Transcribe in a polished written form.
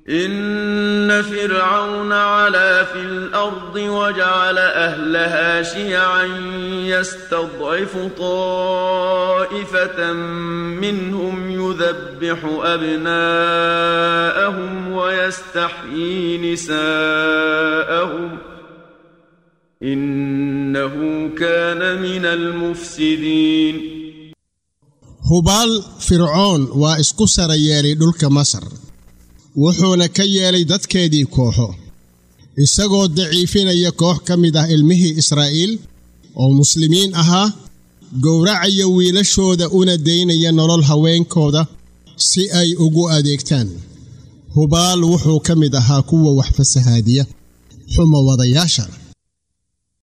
إن فرعون علا في الأرض وجعل أهلها شيعا يستضعف طائفة منهم يذبح أبناءهم ويستحيي نساءهم إنه كان من المفسدين. هبال فرعون واسكو سريالي دولك مصر wuxuuna ka yeelay dadkeedii kooxo isagoo daciifinaya koox ka mid ah ilmihii Israa'iil oo muslimiin ahaa gowracaya wiilashooda una deynaya nolol haweenkooda si ay ugu adeegtaan. Hubaal wuxuu ka mid ahaa kuwa wax fasahaadiya xumo wadayaasha.